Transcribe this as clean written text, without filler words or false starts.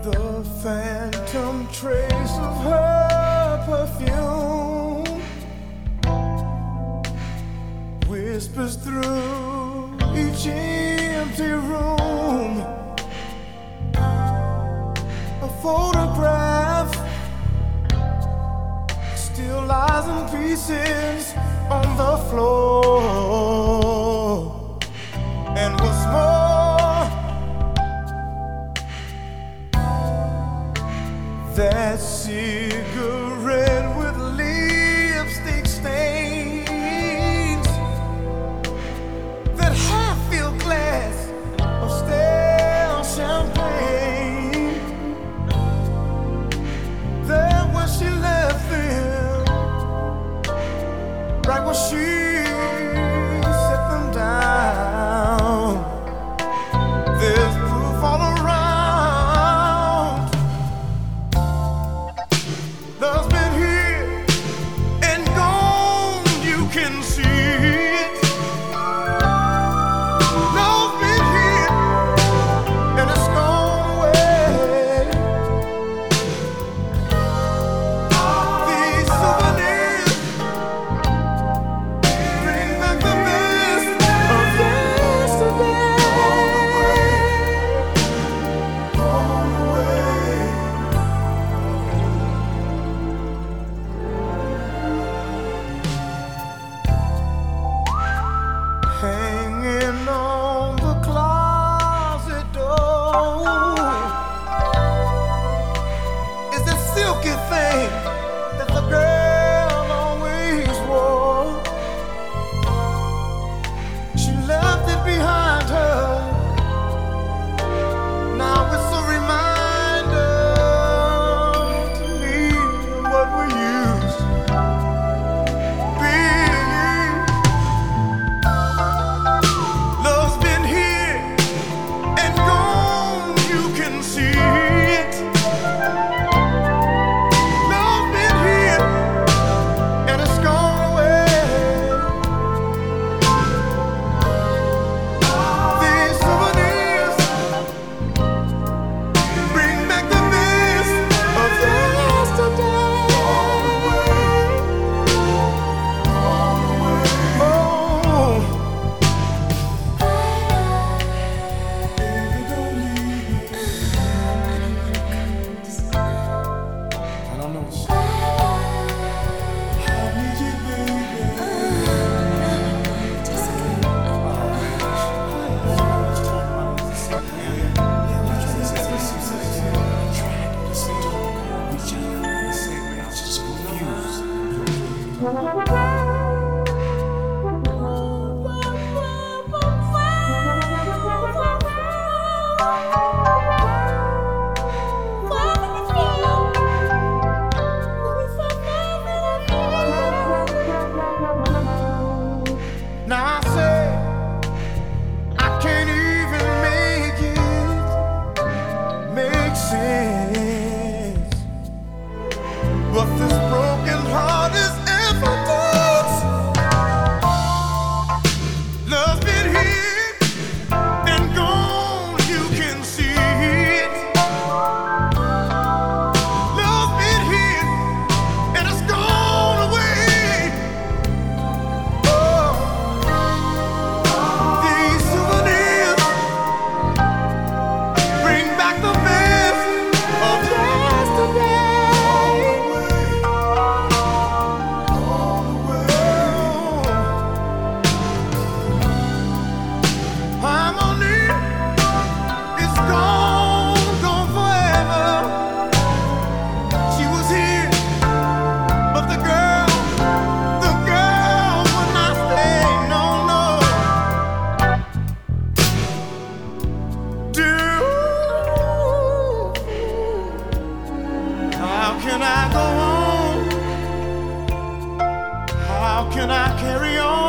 The phantom trace of her perfume whispers through each empty room. A photograph still lies in pieces on the floor. And what's more, that cigarette with lipstick stains, that half-filled glass of stale champagne, there when she left them, right when she set them down. There's proof all around. Love's been here and gone, you can see it. Love's been here and it's gone away. These souvenirs bring back the best of yesterday. Gone away. Hanging on the closet door is that silky thing that the girl always wore. She left it behind her. Now it's a reminder to me of what we used to be. Love's been here and gone, you can see it. Love's been here and it's gone away. These souvenirs bring back the best of yesterday. Oh. Baby, don't leave me. I don't know. I need you, baby. Now I say I can't even make sense, but this broken heart is evidence. Love's been here and gone, you can see it. Love's been here and it's gone away. Oh, these souvenirs bring back the best of yesterday. Harmony is gone, gone forever. She was here, but the girl would not stay. No, no. How can I go on? How can I carry on?